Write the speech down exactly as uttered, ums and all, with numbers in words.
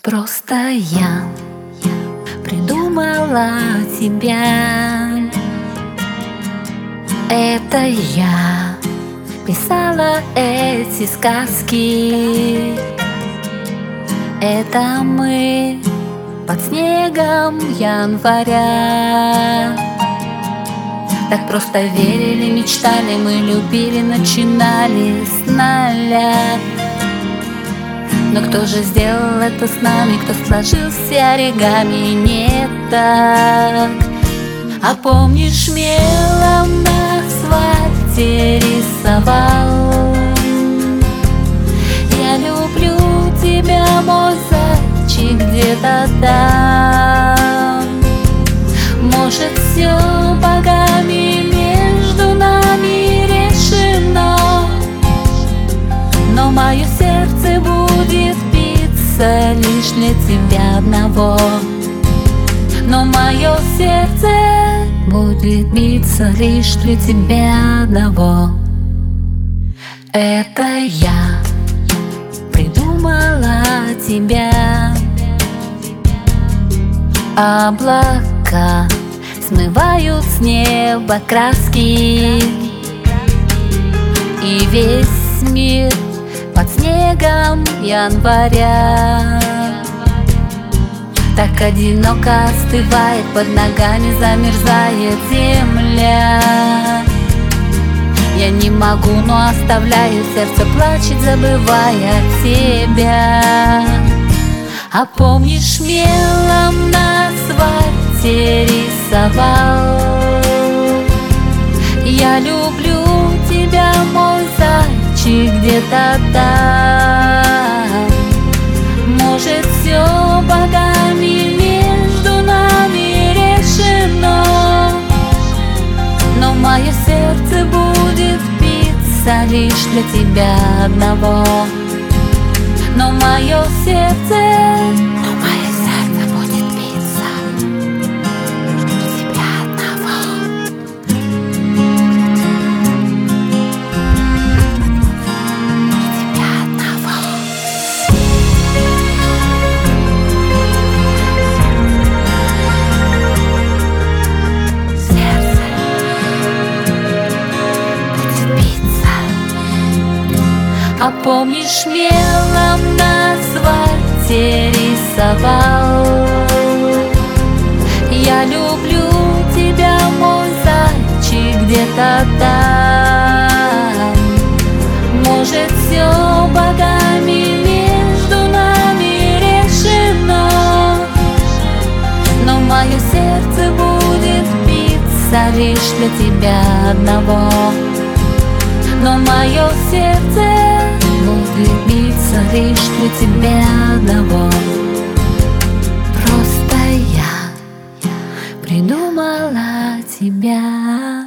Просто я придумала тебя. Это я писала эти сказки. Это мы под снегом января. Так просто верили, мечтали, мы любили, начинали с нуля. Но кто же сделал это с нами, кто сложил все оригами не так? А помнишь, мелом на асфальте рисовал? Я люблю тебя, мой зайчик, где-то там. Может, все богами между нами решено, но мое сердце будет биться лишь для тебя одного. Но мое сердце будет биться лишь для тебя одного. Это я придумала тебя. Облака смывают с неба краски, и весь мир под снегом января. Так одиноко остывает, под ногами замерзает земля. Я не могу, но оставляю, сердце плачет, забывая тебя. А помнишь, мелом на асфальте рисовал? Я люблю тебя, мой зайчик, где-то там. Может, все богами между нами решено, но мое сердце будет биться лишь для тебя одного. Но мое сердце, но мое сердце будет биться для тебя одного. Для тебя одного. Сердце будет биться. А помнишь, мелом на асфальте рисовал? Я люблю тебя, мой зайчик, где-то там. Может, все богами между нами решено, но мое сердце будет биться лишь для тебя одного. Но мое сердце будет биться лишь для тебя одного. Просто я придумала тебя.